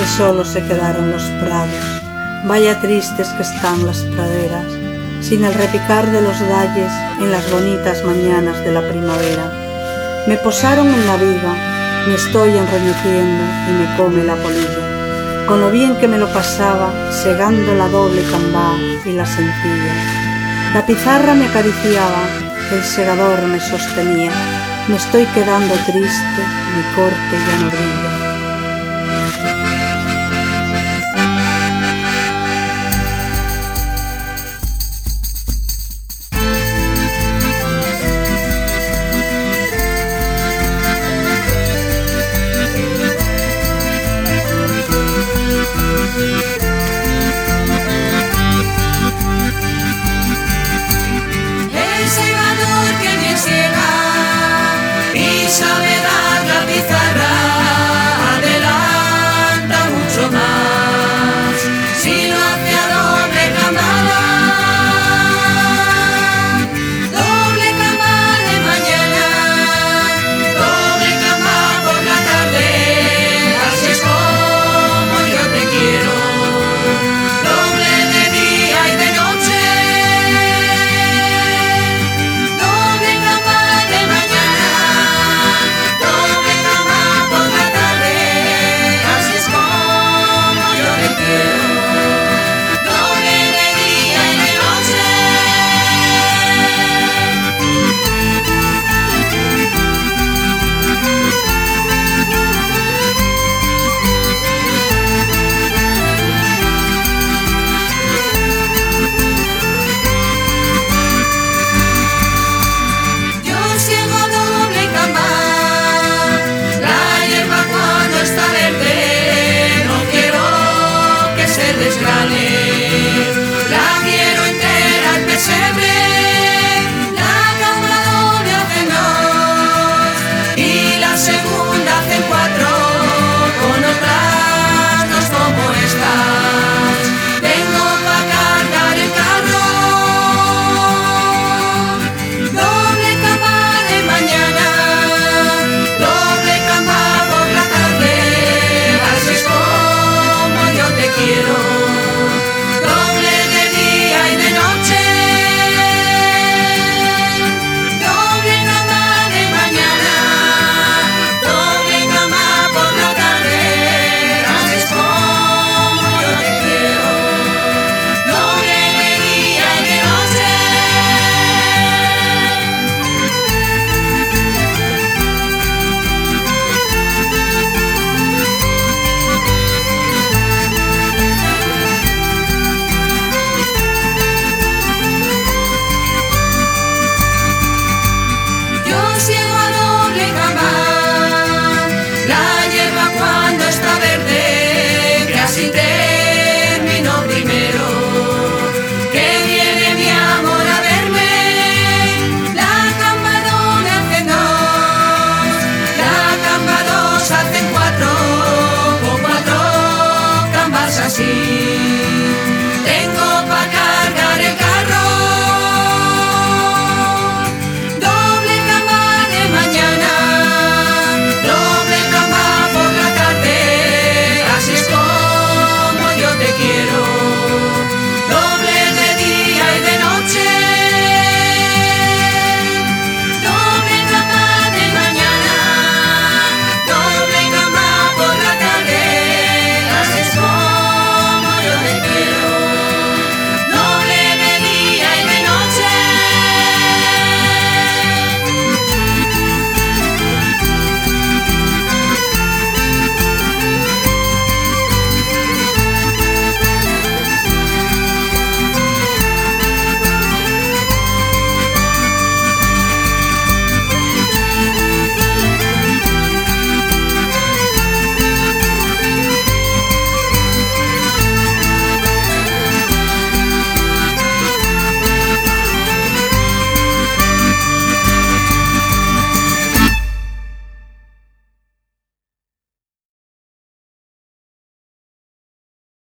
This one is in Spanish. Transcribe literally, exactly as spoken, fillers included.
solos se quedaron los prados. Vaya tristes que están las praderas, sin el repicar de los dalles en las bonitas mañanas de la primavera. Me posaron en la viga, me estoy enroñeciendo y me come la polilla, con lo bien que me lo pasaba segando la doble cambá y la sencilla. La pizarra me acariciaba, el segador me sostenía, me estoy quedando triste, mi corte ya no brilla.